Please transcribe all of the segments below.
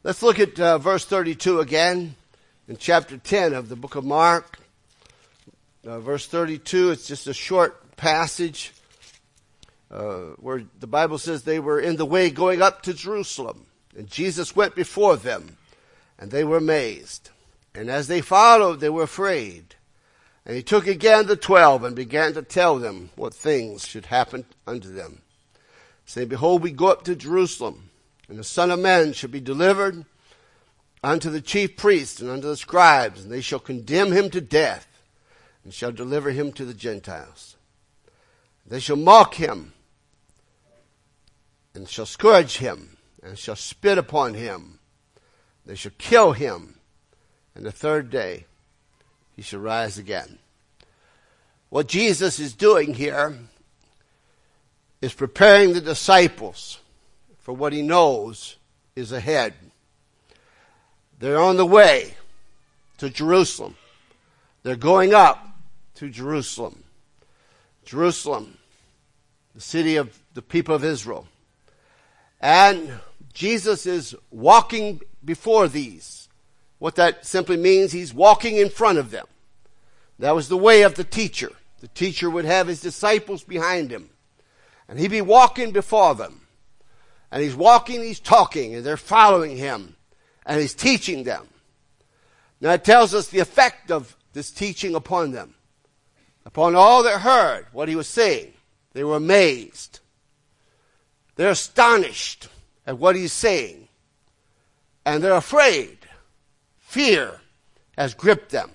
Let's look at verse 32 again in chapter 10 of the book of Mark. Verse 32, it's just a short passage where the Bible says they were in the way going up to Jerusalem. And Jesus went before them, and they were amazed. And as they followed, they were afraid. And he took again the 12 and began to tell them what things should happen unto them, saying, Behold, we go up to Jerusalem, and the Son of Man shall be delivered unto the chief priests and unto the scribes, and they shall condemn him to death, and shall deliver him to the Gentiles. They shall mock him, and shall scourge him, and shall spit upon him. They shall kill him, and the third day he shall rise again. What Jesus is doing here is preparing the disciples for what he knows is ahead. They're on the way to Jerusalem. They're going up to Jerusalem. Jerusalem, the city of the people of Israel. And Jesus is walking before these. What that simply means, he's walking in front of them. That was the way of the teacher. The teacher would have his disciples behind him. And he'd be walking before them. And he's walking, he's talking, and they're following him. And he's teaching them. Now it tells us the effect of this teaching upon them. Upon all that heard what he was saying, they were amazed. They're astonished at what he's saying. And they're afraid. Fear has gripped them.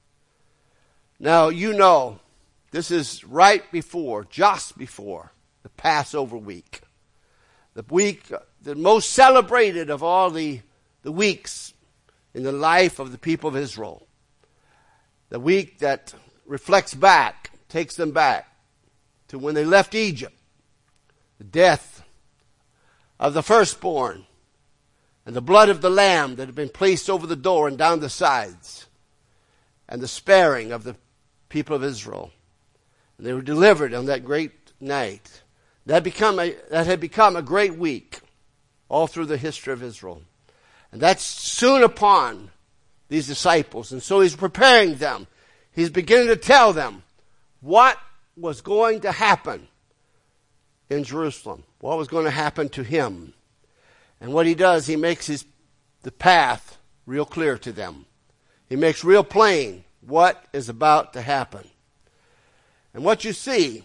Now, you know, this is right before, just before the Passover week. The week, the most celebrated of all the weeks in the life of the people of Israel. The week that reflects back, takes them back to when they left Egypt. The death of the firstborn and the blood of the lamb that had been placed over the door and down the sides. And the sparing of the people of Israel. And they were delivered on that great night. That had become a great week all through the history of Israel. And that's soon upon these disciples. And so he's preparing them. He's beginning to tell them what was going to happen in Jerusalem. What was going to happen to him. And what he does, he makes the path real clear to them. He makes real plain what is about to happen. And what you see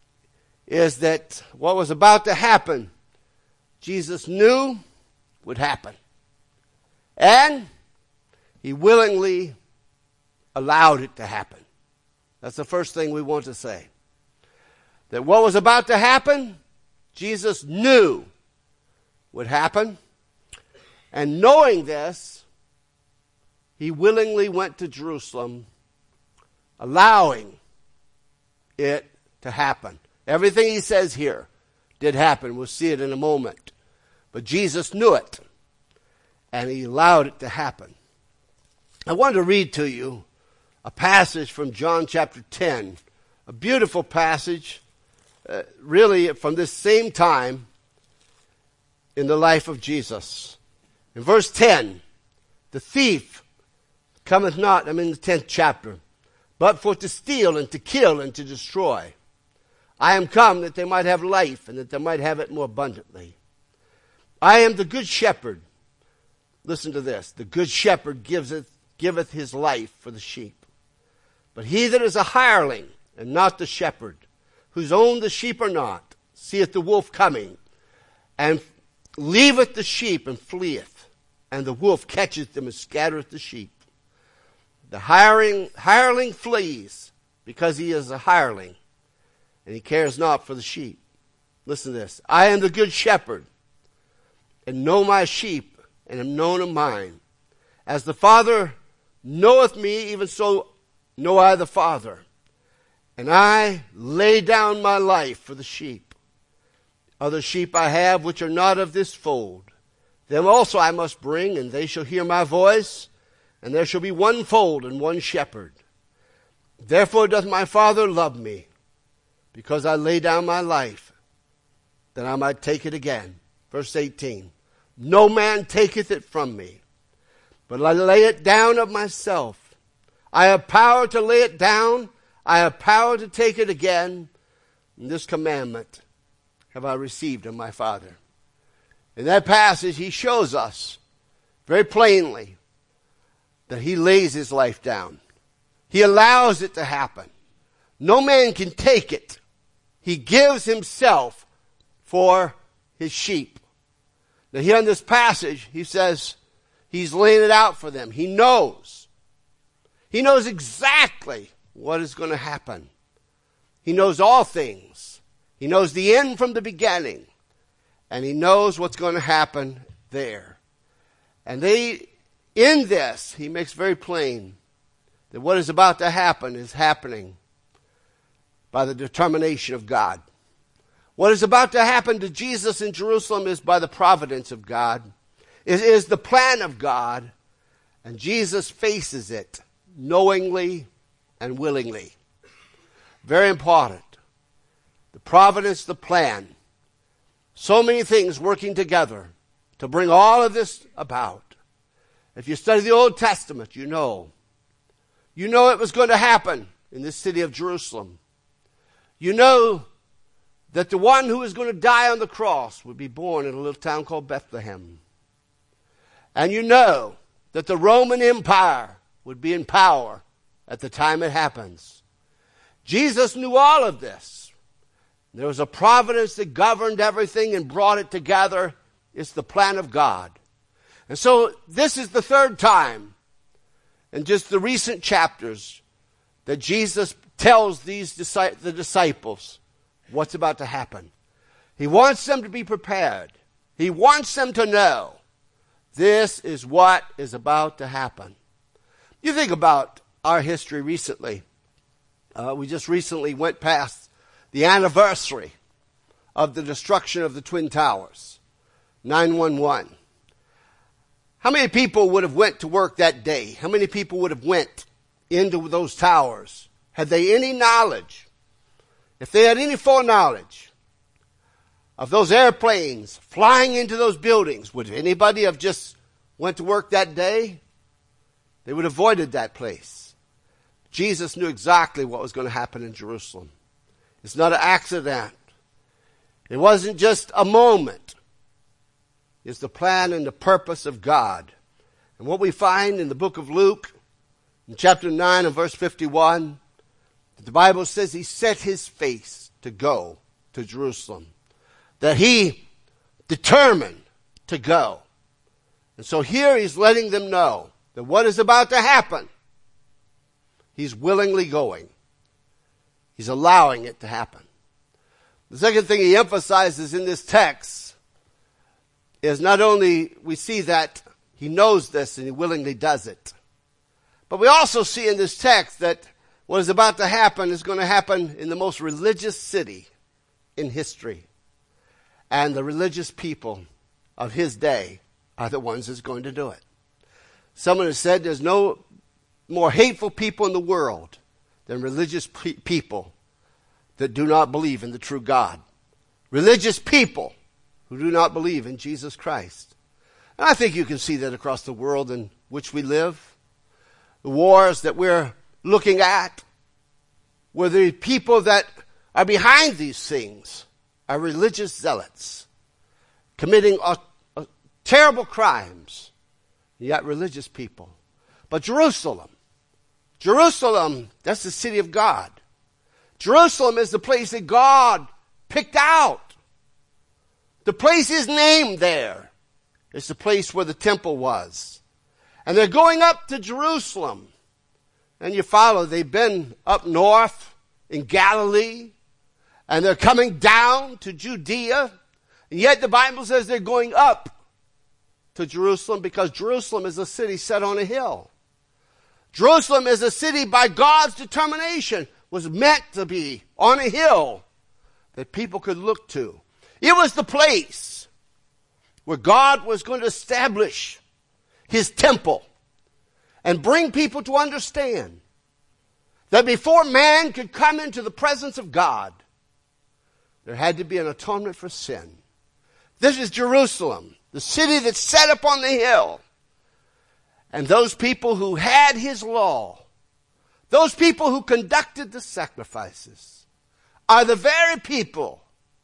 is that what was about to happen, Jesus knew would happen. And he willingly allowed it to happen. That's the first thing we want to say. That what was about to happen, Jesus knew would happen. And knowing this, he willingly went to Jerusalem, allowing it to happen. Everything he says here did happen. We'll see it in a moment. But Jesus knew it, and he allowed it to happen. I want to read to you a passage from John chapter 10, a beautiful passage, really from this same time in the life of Jesus. In verse 10, the thief cometh not, I'm in the 10th chapter, but for to steal and to kill and to destroy. I am come that they might have life and that they might have it more abundantly. I am the good shepherd. Listen to this. The good shepherd giveth his life for the sheep. But he that is a hireling and not the shepherd, whose own the sheep are not, seeth the wolf coming, and leaveth the sheep and fleeth, and the wolf catcheth them and scattereth the sheep. The hireling flees because he is a hireling, and he cares not for the sheep. Listen to this. I am the good shepherd, and know my sheep, and am known of mine. As the Father knoweth me, even so know I the Father. And I lay down my life for the sheep. Other sheep I have which are not of this fold. Them also I must bring, and they shall hear my voice, and there shall be one fold and one shepherd. Therefore doth my Father love me, because I lay down my life, that I might take it again. Verse 18. No man taketh it from me, but I lay it down of myself. I have power to lay it down. I have power to take it again. And this commandment have I received of my Father. In that passage, he shows us very plainly that he lays his life down. He allows it to happen. No man can take it. He gives himself for his sheep. Now here in this passage, he says he's laying it out for them. He knows. He knows exactly what is going to happen. He knows all things. He knows the end from the beginning. And he knows what's going to happen there. And in this, he makes very plain that what is about to happen is happening by the determination of God. What is about to happen to Jesus in Jerusalem is by the providence of God. It is the plan of God. And Jesus faces it knowingly and willingly. Very important. The providence, the plan. So many things working together to bring all of this about. If you study the Old Testament, you know it was going to happen in this city of Jerusalem. You know that the one who was going to die on the cross would be born in a little town called Bethlehem. And you know that the Roman Empire would be in power at the time it happens. Jesus knew all of this. There was a providence that governed everything and brought it together. It's the plan of God. And so this is the third time in just the recent chapters that Jesus tells the disciples what's about to happen. He wants them to be prepared. He wants them to know this is what is about to happen. You think about our history recently. We just recently went past the anniversary of the destruction of the Twin Towers, 9/11. How many people would have went to work that day? How many people would have went into those towers? Had they any knowledge? If they had any foreknowledge of those airplanes flying into those buildings, would anybody have just went to work that day? They would have avoided that place. Jesus knew exactly what was going to happen in Jerusalem. It's not an accident. It wasn't just a moment. It's the plan and the purpose of God. And what we find in the book of Luke, in chapter 9 and verse 51, the Bible says he set his face to go to Jerusalem. That he determined to go. And so here he's letting them know that what is about to happen, he's willingly going. He's allowing it to happen. The second thing he emphasizes in this text is not only we see that he knows this and he willingly does it, but we also see in this text that what is about to happen is going to happen in the most religious city in history. And the religious people of his day are the ones that's going to do it. Someone has said there's no more hateful people in the world than religious people that do not believe in the true God. Religious people who do not believe in Jesus Christ. And I think you can see that across the world in which we live. The wars that we're looking at, where the people that are behind these things are religious zealots, committing terrible crimes, yet religious people. But Jerusalem, that's the city of God. Jerusalem is the place that God picked out. The place is named there. It's the place where the temple was. And they're going up to Jerusalem. And you follow, they've been up north in Galilee. And they're coming down to Judea. And yet the Bible says they're going up to Jerusalem because Jerusalem is a city set on a hill. Jerusalem is a city by God's determination, was meant to be on a hill that people could look to. It was the place where God was going to establish his temple and bring people to understand that before man could come into the presence of God, there had to be an atonement for sin. This is Jerusalem, the city that's set upon the hill. And those people who had his law, those people who conducted the sacrifices, are the very people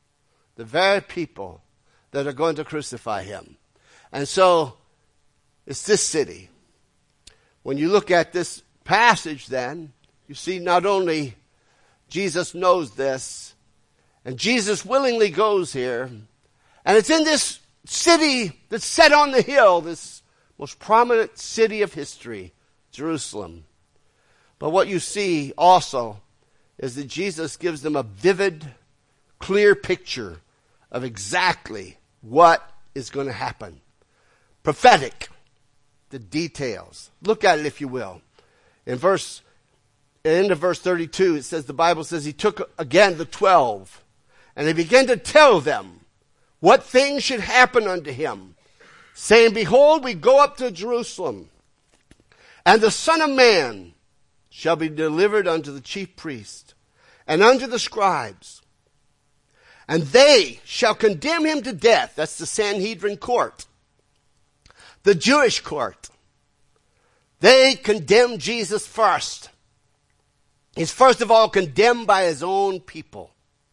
that are going to crucify him. And so, it's this city. When you look at this passage then, you see not only Jesus knows this, and Jesus willingly goes here, and it's in this city that's set on the hill, this most prominent city of history, Jerusalem. But what you see also is that Jesus gives them a vivid, clear picture of exactly what is going to happen. Prophetic, the details. Look at it if you will. In end of verse 32, it says, the Bible says, he took again the 12, and he began to tell them what things should happen unto him, saying, behold, we go up to Jerusalem, and the Son of Man shall be delivered unto the chief priests and unto the scribes, and they shall condemn him to death. That's the Sanhedrin court, the Jewish court. They condemn Jesus first. He's first of all condemned by his own people.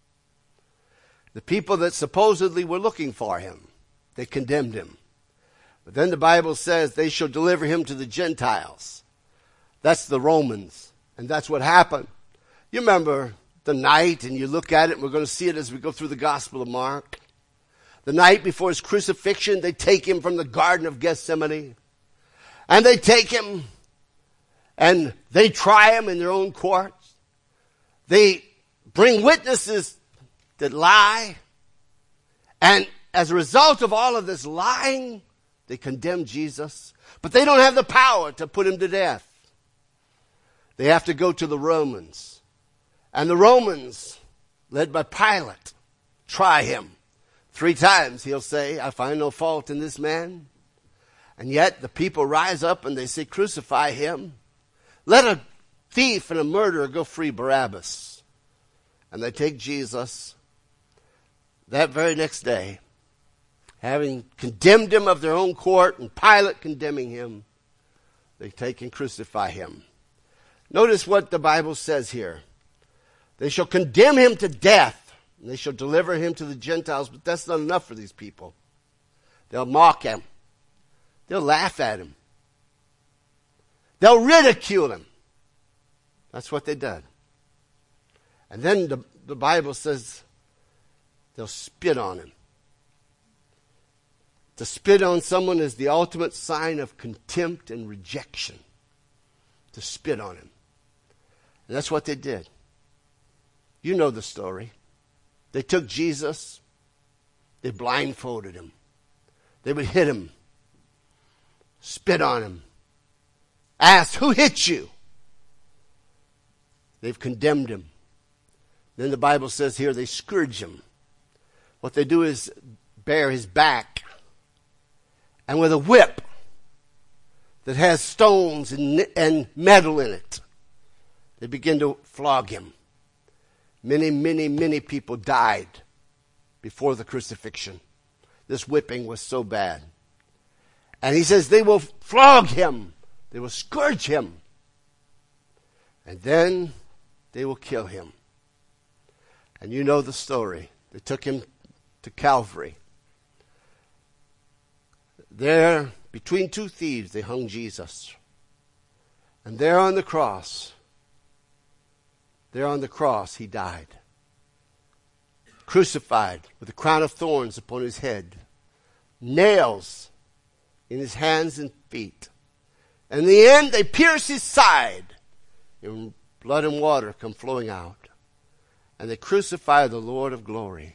The people that supposedly were looking for him. They condemned him. But then the Bible says they shall deliver him to the Gentiles. That's the Romans. And that's what happened. You remember the night, and you look at it, and we're going to see it as we go through the Gospel of Mark. The night before his crucifixion, they take him from the Garden of Gethsemane. And they take him, and they try him in their own courts. They bring witnesses that lie. And as a result of all of this lying, they condemn Jesus. But they don't have the power to put him to death. They have to go to the Romans. And the Romans, led by Pilate, try him. 3 times he'll say, I find no fault in this man. And yet the people rise up and they say, crucify him. Let a thief and a murderer go free, Barabbas. And they take Jesus. That very next day, having condemned him of their own court and Pilate condemning him, they take and crucify him. Notice what the Bible says here. They shall condemn him to death, and they shall deliver him to the Gentiles, but that's not enough for these people. They'll mock him. They'll laugh at him. They'll ridicule him. That's what they did. And then the Bible says they'll spit on him. To spit on someone is the ultimate sign of contempt and rejection. To spit on him. And that's what they did. You know the story. They took Jesus. They blindfolded him. They would hit him. Spit on him. Asked, who hit you? They've condemned him. Then the Bible says here they scourge him. What they do is bare his back. And with a whip that has stones and metal in it, they begin to flog him. Many, many, many people died before the crucifixion. This whipping was so bad. And he says they will flog him. They will scourge him. And then they will kill him. And you know the story. They took him to Calvary. There, between 2 thieves, they hung Jesus. And there on the cross, he died. Crucified with a crown of thorns upon his head. Nails in his hands and feet. And in the end, they pierce his side. And blood and water come flowing out. And they crucify the Lord of glory.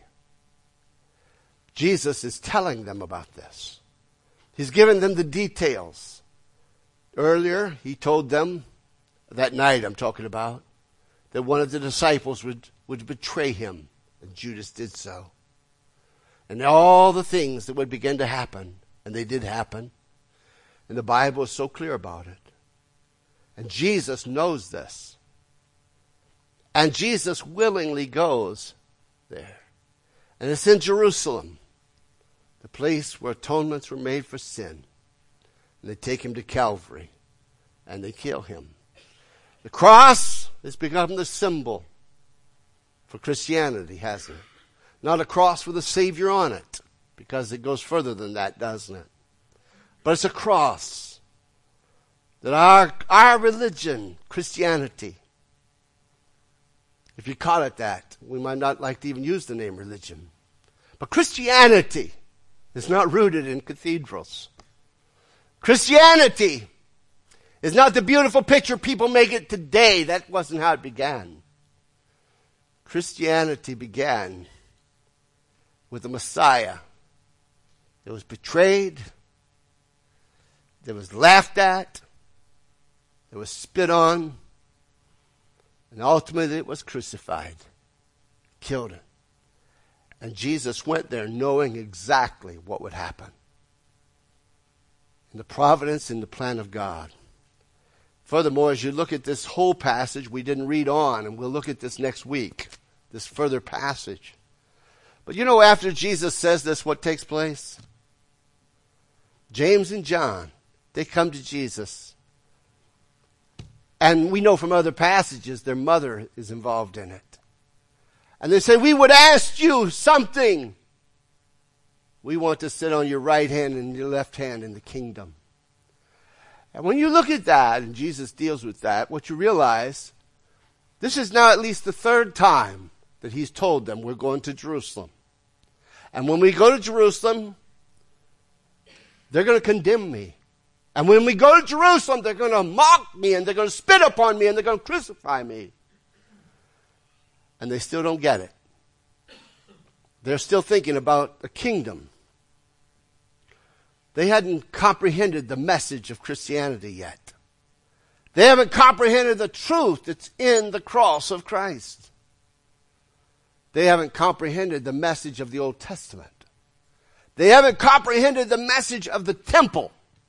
Jesus is telling them about this. He's given them the details. Earlier, he told them, that night I'm talking about, that one of the disciples would betray him. And Judas did so. And all the things that would begin to happen, and they did happen. And the Bible is so clear about it. And Jesus knows this. And Jesus willingly goes there. And it's in Jerusalem. the place where atonements were made for sin. And they take him to Calvary, and they kill him. The cross has become the symbol for Christianity, hasn't it? Not a cross with a Savior on it, because it goes further than that, doesn't it? But it's a cross that our religion, Christianity, if you call it that, we might not like to even use the name religion. But Christianity is not rooted in cathedrals. Christianity is not the beautiful picture people make it today. That wasn't how it began. Christianity began with the Messiah. It was betrayed. It was laughed at. It was spit on. And ultimately it was crucified. Killed it. And Jesus went there knowing exactly what would happen. In the providence and the plan of God. Furthermore, as you look at this whole passage, we didn't read on, and we'll look at this next week, this further passage. But you know, after Jesus says this, what takes place? James and John, they come to Jesus. And we know from other passages, their mother is involved in it. And they say, we would ask you something. We want to sit on your right hand and your left hand in the kingdom. And when you look at that, and Jesus deals with that, what you realize, this is now at least the third time that he's told them we're going to Jerusalem. And when we go to Jerusalem, they're going to condemn me. And when we go to Jerusalem, they're going to mock me, and they're going to spit upon me, and they're going to crucify me. And they still don't get it. They're still thinking about the kingdom. They hadn't comprehended the message of Christianity yet. They haven't comprehended the truth that's in the cross of Christ. They haven't comprehended the message of the Old Testament. They haven't comprehended the message of the temple.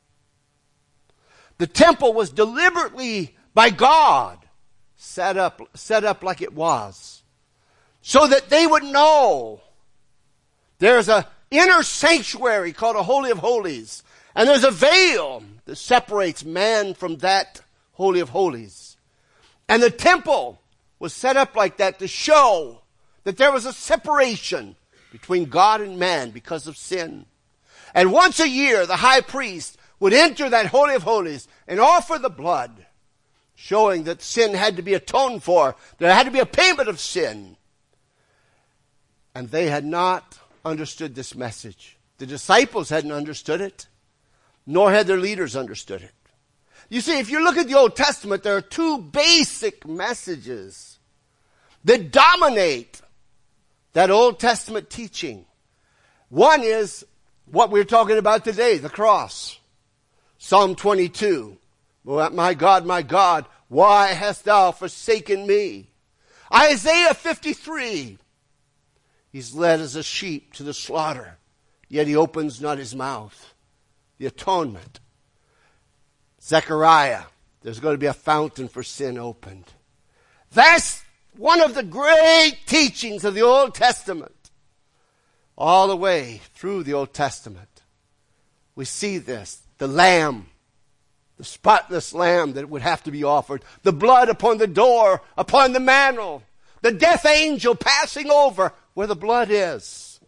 The temple was deliberately by God set up like it was, so that they would know there's a inner sanctuary called a Holy of Holies, and there's a veil that separates man from that Holy of Holies. And the temple was set up like that to show that there was a separation between God and man because of sin. And once a year, the high priest would enter that Holy of Holies and offer the blood, showing that sin had to be atoned for. There had to be a payment of sin. And they had not understood this message. The disciples hadn't understood it, nor had their leaders understood it. You see, if you look at the Old Testament, there are two basic messages that dominate that Old Testament teaching. One is what we're talking about today, the cross. Psalm 22, my God, why hast thou forsaken me? Isaiah 53, he's led as a sheep to the slaughter, yet he opens not his mouth. The atonement. Zechariah, there's going to be a fountain for sin opened. That's one of the great teachings of the Old Testament. All the way through the Old Testament, we see this. The lamb, the spotless lamb that would have to be offered. The blood upon the door, upon the mantle. The death angel passing over where the blood is.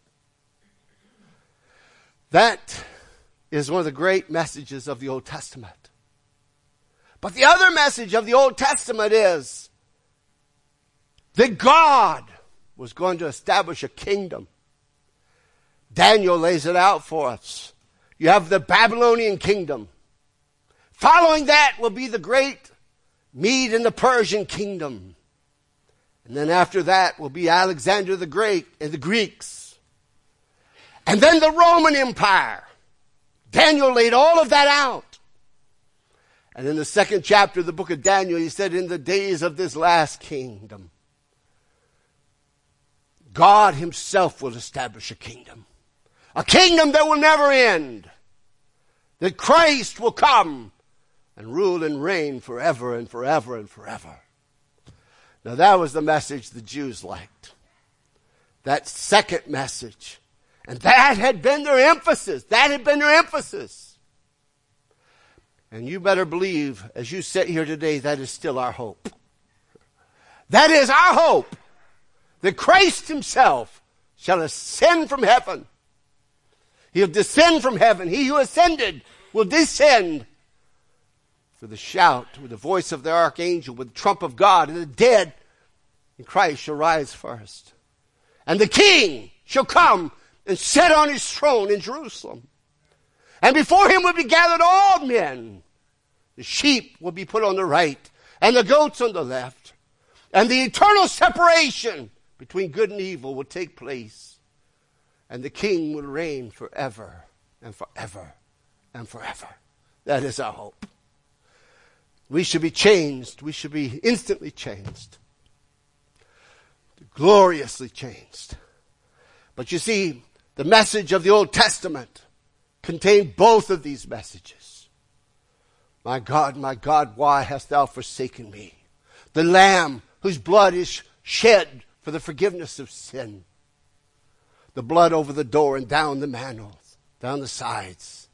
That is one of the great messages of the Old Testament. But the other message of the Old Testament is that God was going to establish a kingdom. Daniel lays it out for us. You have the Babylonian kingdom. Following that will be the great Mede and the Persian kingdom. And then after that will be Alexander the Great and the Greeks. And then the Roman Empire. Daniel laid all of that out. And in the second chapter of the book of Daniel, he said, in the days of this last kingdom, God himself will establish a kingdom. A kingdom that will never end. That Christ will come and rule and reign forever and forever and forever. Now that was the message the Jews liked. That second message. And that had been their emphasis. That had been their emphasis. And you better believe, as you sit here today, that is still our hope. That is our hope. That Christ himself shall ascend from heaven. He'll descend from heaven. He who ascended will descend. With a shout, with the voice of the archangel, with the trump of God, and the dead in Christ shall rise first. And the king shall come and sit on his throne in Jerusalem. And before him will be gathered all men. The sheep will be put on the right, and the goats on the left. And the eternal separation between good and evil will take place. And the king will reign forever and forever and forever. That is our hope. We should be changed. We should be instantly changed. Gloriously changed. But you see, the message of the Old Testament contained both of these messages. My God, why hast thou forsaken me? The Lamb whose blood is shed for the forgiveness of sin. The blood over the door and down the mantles, down the sides.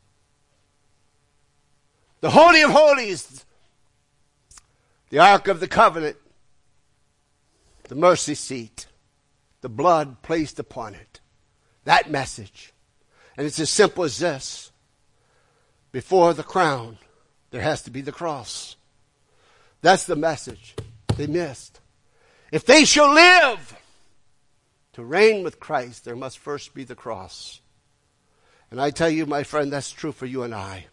The Holy of Holies, the Ark of the Covenant, the mercy seat, the blood placed upon it. That message. And it's as simple as this. Before the crown, there has to be the cross. That's the message they missed. If they shall live to reign with Christ, there must first be the cross. And I tell you, my friend, that's true for you and I.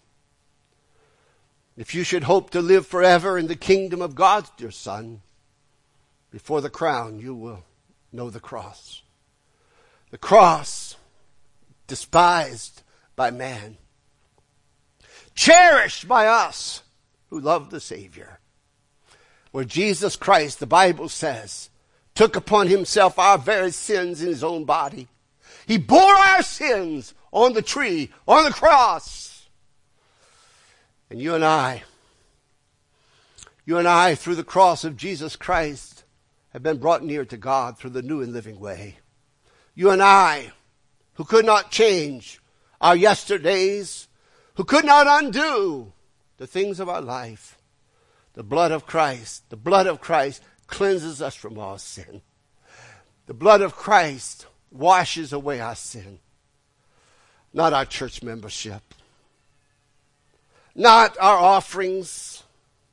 If you should hope to live forever in the kingdom of God, dear son, before the crown, you will know the cross. The cross, despised by man, cherished by us who love the Savior. Where Jesus Christ, the Bible says, took upon himself our very sins in his own body. He bore our sins on the tree, on the cross. And you and I, through the cross of Jesus Christ, have been brought near to God through the new and living way. You and I, who could not change our yesterdays, who could not undo the things of our life, the blood of Christ cleanses us from all sin. The blood of Christ washes away our sin. Not our church membership. Not our offerings.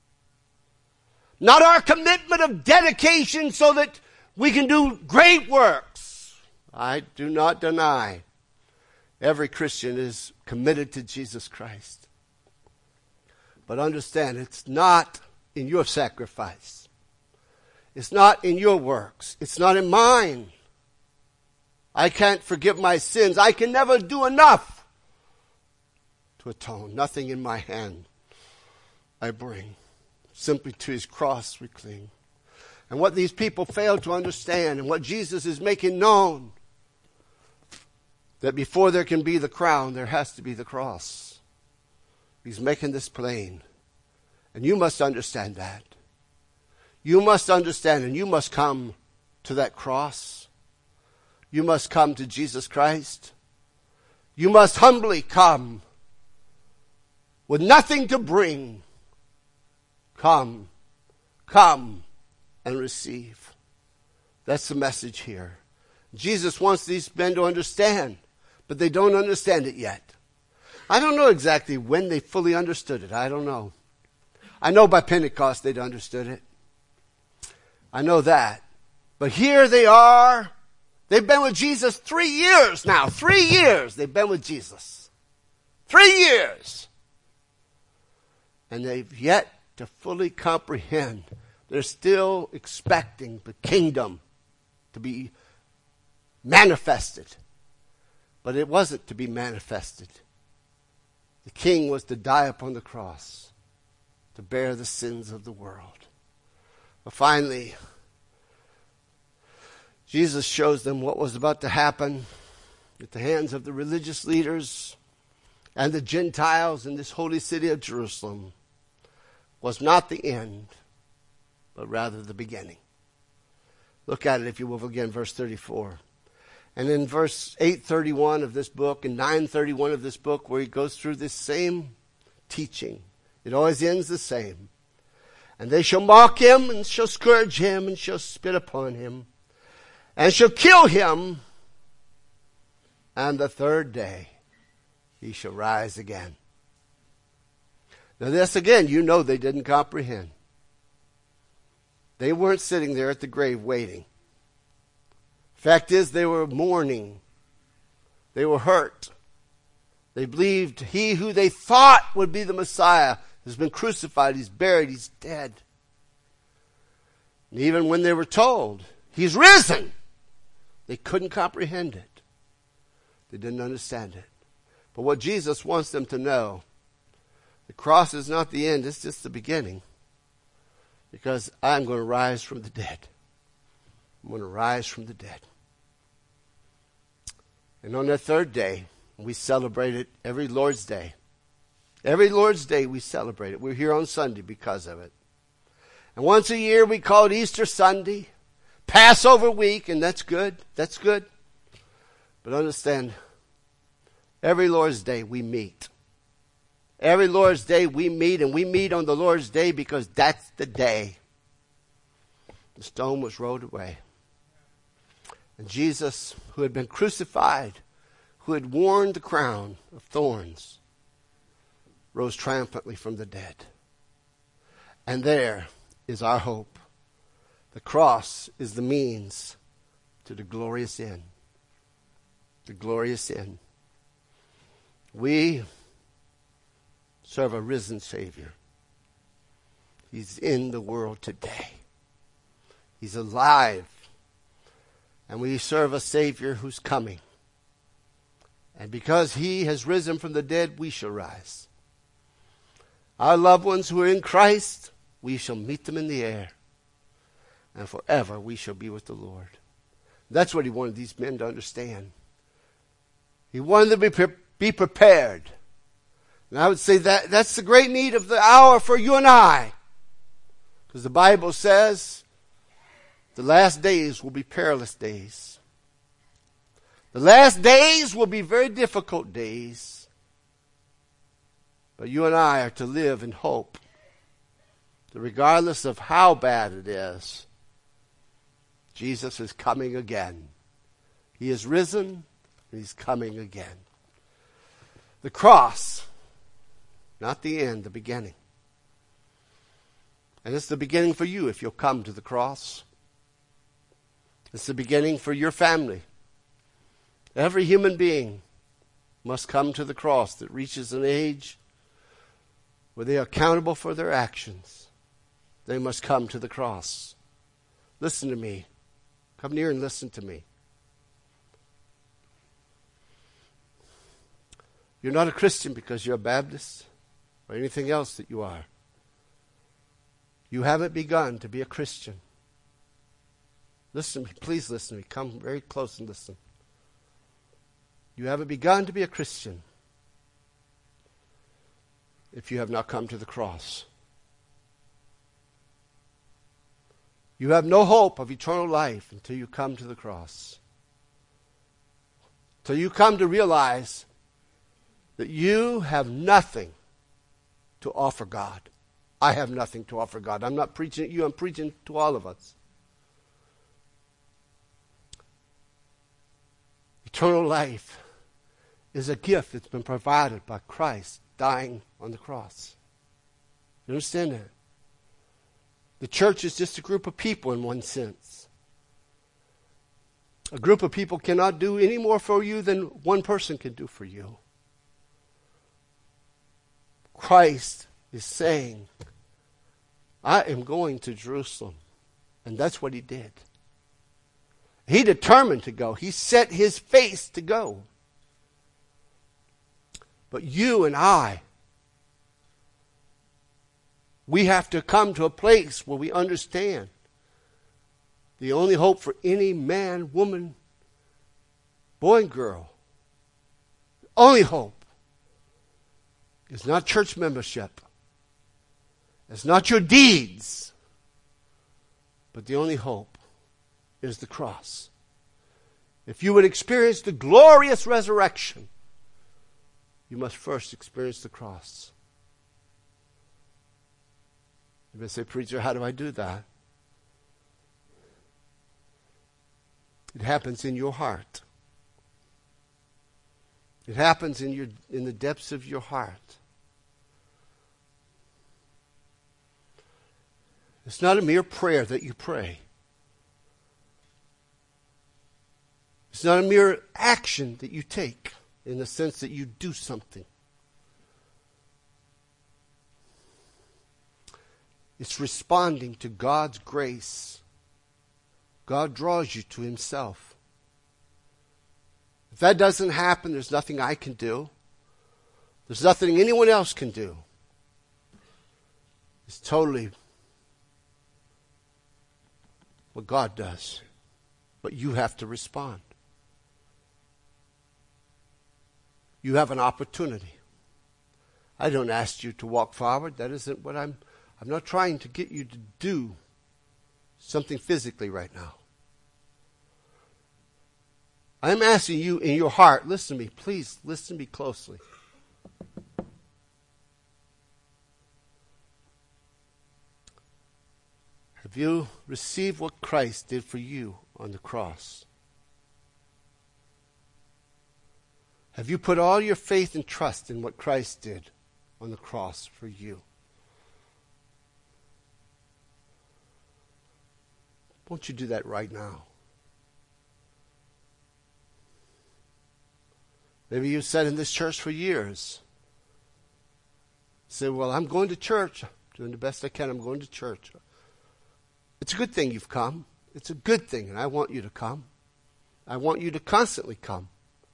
Not our commitment of dedication so that we can do great works. I do not deny every Christian is committed to Jesus Christ. But understand, it's not in your sacrifice. It's not in your works. It's not in mine. I can't forgive my sins. I can never do enough to atone. Nothing in my hand I bring. Simply to his cross we cling. And what these people fail to understand, and what Jesus is making known, that before there can be the crown, there has to be the cross. He's making this plain. And you must understand that. You must understand, and you must come to that cross. You must come to Jesus Christ. You must humbly come with nothing to bring. Come and receive. That's the message here. Jesus wants these men to understand, but they don't understand it yet. I don't know exactly when they fully understood it. I don't know. I know by Pentecost they'd understood it. I know that. But here they are. They've been with Jesus 3 years now. 3 years they've been with Jesus. 3 years. And they've yet to fully comprehend. They're still expecting the kingdom to be manifested. But it wasn't to be manifested. The king was to die upon the cross to bear the sins of the world. But finally, Jesus shows them what was about to happen at the hands of the religious leaders and the Gentiles in this holy city of Jerusalem was not the end, but rather the beginning. Look at it, if you will, again, verse 34. And in verse 8:31 of this book and 9:31 of this book, where he goes through this same teaching, it always ends the same. And they shall mock him, and shall scourge him, and shall spit upon him, and shall kill him. And the third day he shall rise again. Now this again, you know they didn't comprehend. They weren't sitting there at the grave waiting. Fact is, they were mourning. They were hurt. They believed he who they thought would be the Messiah has been crucified, he's buried, he's dead. And even when they were told, he's risen, they couldn't comprehend it. They didn't understand it. But what Jesus wants them to know, the cross is not the end, it's just the beginning. Because I'm going to rise from the dead. I'm going to rise from the dead. And on that third day, we celebrate it every Lord's Day. Every Lord's Day we celebrate it. We're here on Sunday because of it. And once a year we call it Easter Sunday, Passover week, and that's good. That's good. But understand, every Lord's Day we meet. Every Lord's Day we meet, and we meet on the Lord's Day because that's the day the stone was rolled away. And Jesus, who had been crucified, who had worn the crown of thorns, rose triumphantly from the dead. And there is our hope. The cross is the means to the glorious end. The glorious end. We serve a risen Savior. He's in the world today. He's alive. And we serve a Savior who's coming. And because he has risen from the dead, we shall rise. Our loved ones who are in Christ, we shall meet them in the air. And forever we shall be with the Lord. That's what he wanted these men to understand. He wanted them to be prepared. And I would say that's the great need of the hour for you and I. Because the Bible says the last days will be perilous days. The last days will be very difficult days. But you and I are to live in hope. That regardless of how bad it is, Jesus is coming again. He is risen and he's coming again. The cross, not the end, the beginning. And it's the beginning for you if you'll come to the cross. It's the beginning for your family. Every human being must come to the cross that reaches an age where they are accountable for their actions. They must come to the cross. Listen to me. Come near and listen to me. You're not a Christian because you're a Baptist or anything else that you are. You haven't begun to be a Christian. Listen to me. Please listen to me. Come very close and listen. You haven't begun to be a Christian if you have not come to the cross. You have no hope of eternal life until you come to the cross. Till you come to realize that you have nothing to offer God. I have nothing to offer God. I'm not preaching at you, I'm preaching to all of us. Eternal life is a gift that's been provided by Christ dying on the cross. You understand that? The church is just a group of people in one sense. A group of people cannot do any more for you than one person can do for you. Christ is saying, I am going to Jerusalem. And that's what he did. He determined to go. He set his face to go. But you and I, we have to come to a place where we understand the only hope for any man, woman, boy and girl, the only hope is not church membership. It's not your deeds. But the only hope is the cross. If you would experience the glorious resurrection, you must first experience the cross. You may say, preacher, how do I do that? It happens in your heart. It happens in the depths of your heart. It's not a mere prayer that you pray. It's not a mere action that you take in the sense that you do something. It's responding to God's grace. God draws you to Himself. If that doesn't happen, there's nothing I can do. There's nothing anyone else can do. It's totally what God does. But you have to respond. You have an opportunity. I don't ask you to walk forward. That isn't what I'm not trying to get you to do something physically right now. I'm asking you in your heart, listen to me, please listen to me closely. Have you received what Christ did for you on the cross? Have you put all your faith and trust in what Christ did on the cross for you? Won't you do that right now? Maybe you've sat in this church for years. Say, well, I'm going to church. I'm doing the best I can. I'm going to church. It's a good thing you've come. It's a good thing, and I want you to come. I want you to constantly come.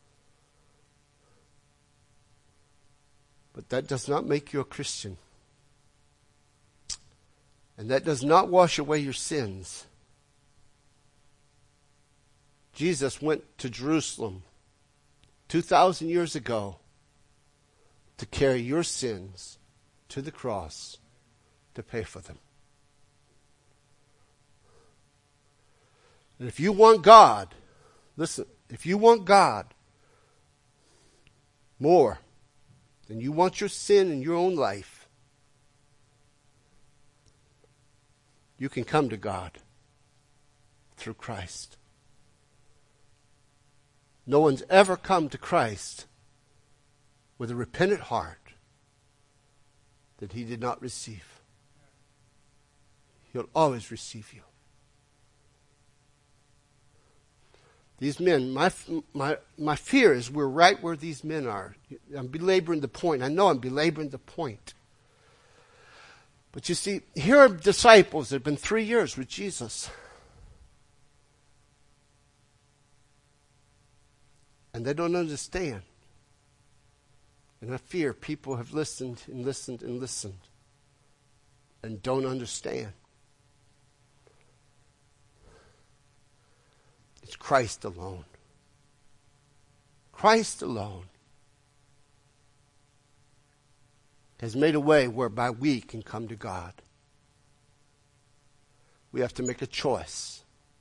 But that does not make you a Christian. And that does not wash away your sins. Jesus went to Jerusalem 2,000 years ago to carry your sins to the cross to pay for them. And if you want God, listen, if you want God more than you want your sin in your own life, you can come to God through Christ. No one's ever come to Christ with a repentant heart that he did not receive. He'll always receive you. These men, my fear is we're right where these men are. I'm belaboring the point. I know I'm belaboring the point. But you see, here are disciples that have been 3 years with Jesus. And they don't understand. And I fear people have listened and listened and listened and don't understand. It's Christ alone. Christ alone has made a way whereby we can come to God. We have to make a choice.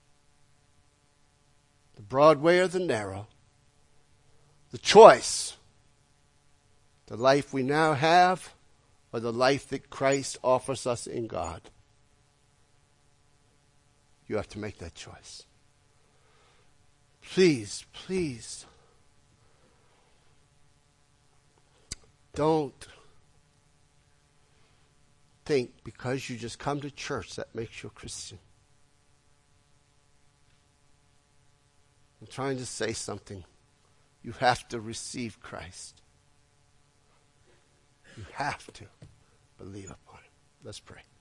The broad way or the narrow. The choice. The life we now have or the life that Christ offers us in God. You have to make that choice. Please, please, don't think because you just come to church that makes you a Christian. I'm trying to say something. You have to receive Christ. You have to believe upon Him. Let's pray.